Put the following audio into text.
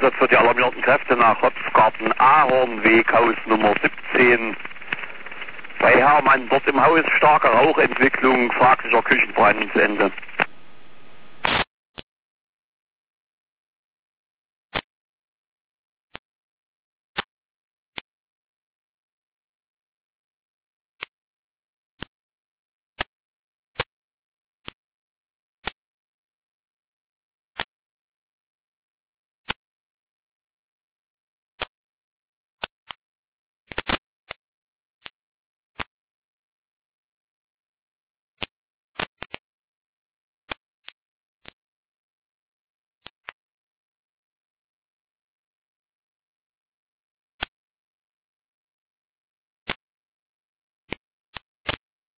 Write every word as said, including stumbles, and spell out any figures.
Einsatz für die alarmierten Kräfte nach Hopfgarten, Ahornweg, Haus Nummer siebzehn. Bei Hermann dort im Haus starke Rauchentwicklung, fraglicher Küchenbrand, Ende.